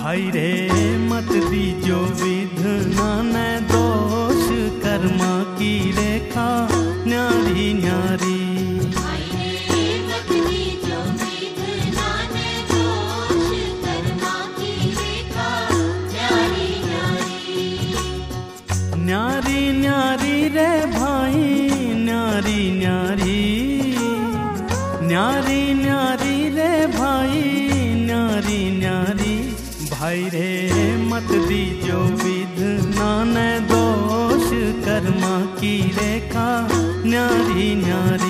भाई रे मत दीजो विधना ने दोष कर्मा की रेखा न्यारी न्यारी। न्यारी न्यारी रे भाई न्यारी न्यारी, न्यारी न्यारी रे भाई न्यारी न्यारी। भाई रे मत दीजो विधना ने दोष कर्मा की रेखा न्यारी न्यारी।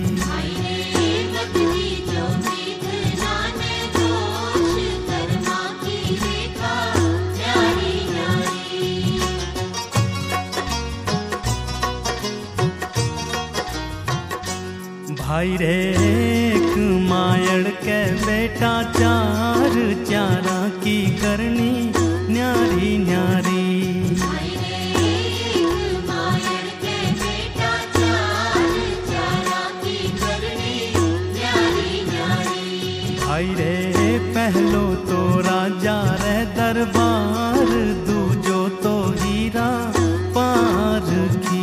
भाई रे एक मायड़ के बेटा चार चारा की करनी न्यारी न्यारी। भाई रे एक मायड़ के बेटा चार चारा की करनी न्यारी न्यारी। भाई रे पहलो तो राजा रे दरबार दूजो तो हीरा पार की।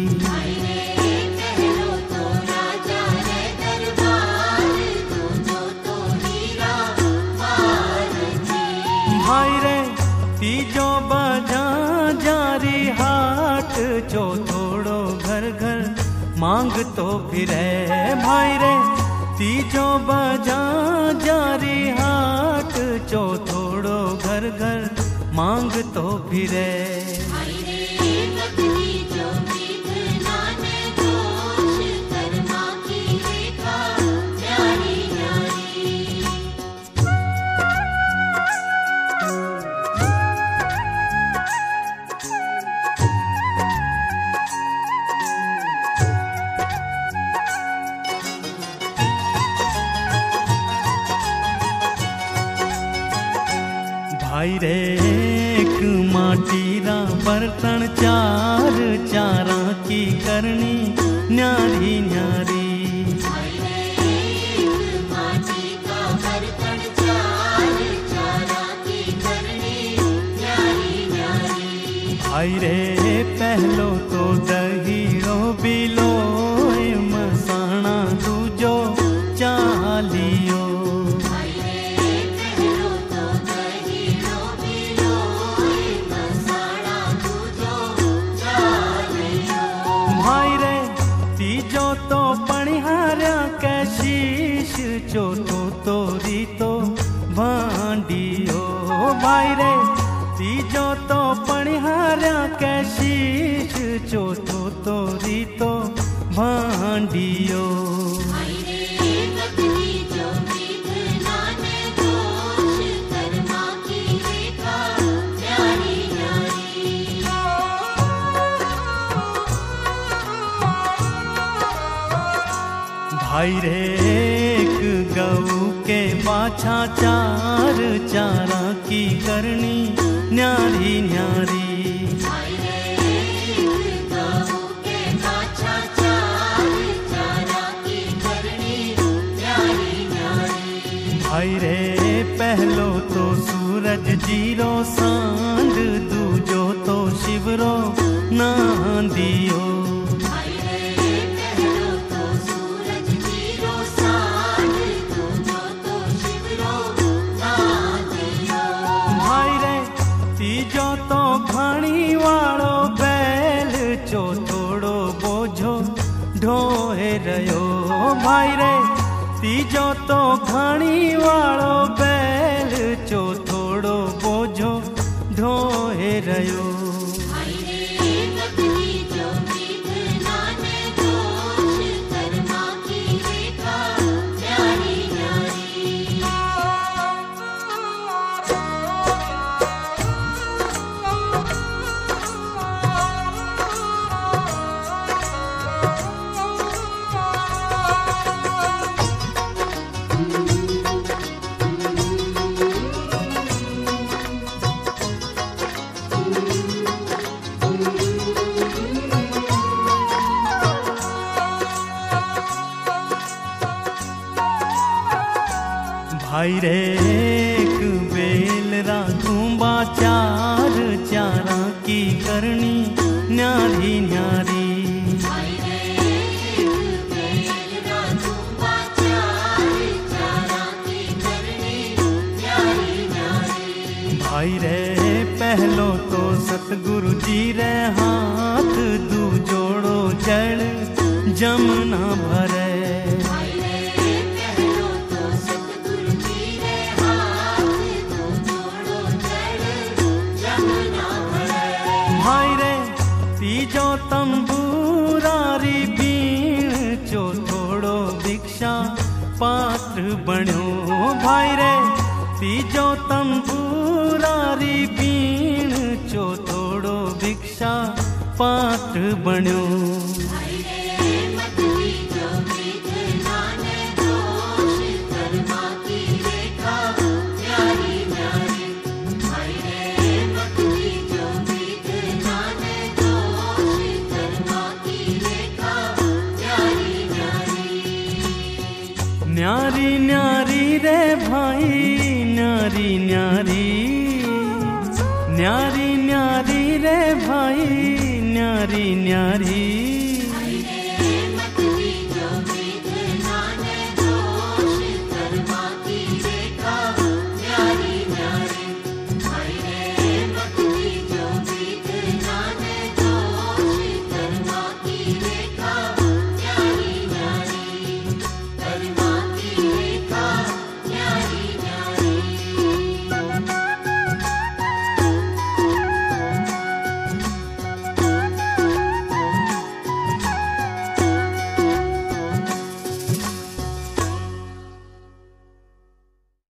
भाई रे तीजो बजा जारी हाट चो थोड़ो घर घर मांग तो फिरे। भाई रे तीजो बजा जारी हाट चो थोड़ो घर घर मांग तो फिरे। भाई रे एक माटीरा बर्तन चार चारा की करनी न्यारी न्यारी। भाई रे एक माटी का बर्तन चार चारा की करनी न्यारी न्यारी। भाई रे पहलो तो दहीड़ो बिलो मसाना दूजो चालियो। भाई रे तीजो तो पणिहार्या के शीश चौथो तोरी तो भांडियो। भाई रे तीजो तो पणिहार्या के शीश चौथो तोरी तो भांडियो। भाई रे एक गऊ के बाछा चार चारा की करनी न्यारी न्यारी। भाई रे एक गऊ के बाछा चार चारा की करनी न्यारी न्यारी। भाई रे पहलो तो सूरज जीरो सांड दूजो तो शिवरो नांदियो। तीजो तो घाणी वालो बैल चो थोड़ो बोझो ढोए रयो। भाई रे तीजो तो घाणी वालो बैल चो थोड़ो बोझो ढोए रयो। भाई रे एक बेल राखू भाई रे पहलो तो सतगुरु जी रे हाथ दू जोड़ो जल जमुना भरे। भाई रे पहलो तो सतगुरु जी रे हाथ दू जोड़ो जल जमुना भरे। भाई रे तीजो तंबूरारी बीण चौथोड़ो भिक्षा पात्र बन्यो। भाई रे तीजो तंबूरारी बीण चौथोड़ो भिक्षा पात्र बन्यो। भाई रे मत दीजो विधना ने दोष कर्मा की रेखा न्यारी न्यारी। भाई रे मत दीजो विधना ने दोष कर्मा की रेखा न्यारी न्यारी। न्यारी न्यारी रे भाई न्यारी न्यारी, न्यारी न्यारी रे भाई न्यारी न्यारी। भाई रे मत दीजो विधना ने दोष कर्मा की रेखा न्यारी न्यारी। भाई रे मत दीजो विधना ने दोष कर्मा की रेखा